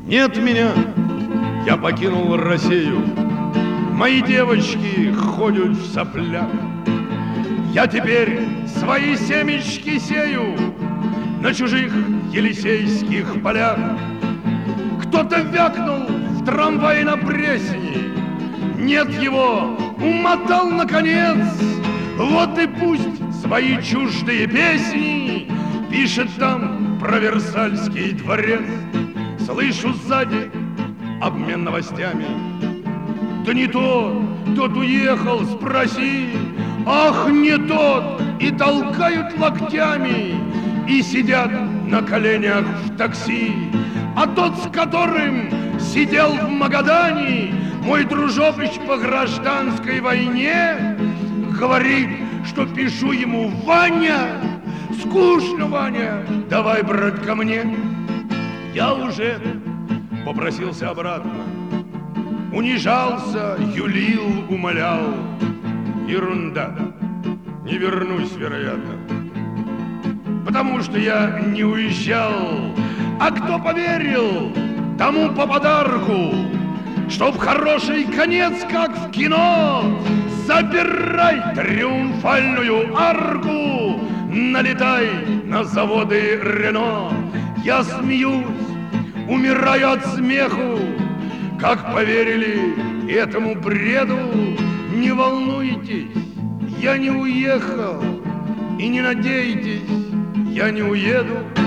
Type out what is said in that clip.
Нет меня, я покинул Россию. Мои девочки ходят в соплях. Я теперь свои семечки сею на чужих елисейских полях. Кто-то вякнул в трамвае на Пресне, нет его, умотал наконец. Вот и пусть свои чуждые песни пишет там про Версальский дворец. Слышу сзади обмен новостями. Да не тот уехал, спроси. Ах, не тот, и толкают локтями, и сидят на коленях в такси. А тот, с которым сидел в Магадане, мой дружопич по гражданской войне, говорит, что пишу ему: Ваня, скучно, Ваня, давай, брат, ко мне. Я уже попросился обратно, унижался, юлил, умолял. Ерунда, не вернусь, вероятно, потому что я не уезжал. А кто поверил, тому по подарку, чтоб хороший конец, как в кино. Забирай триумфальную арку, налетай на заводы Рено. Я смеюсь, умираю от смеху, как поверили этому бреду. Не волнуйтесь, я не уехал, и не надейтесь, я не уеду.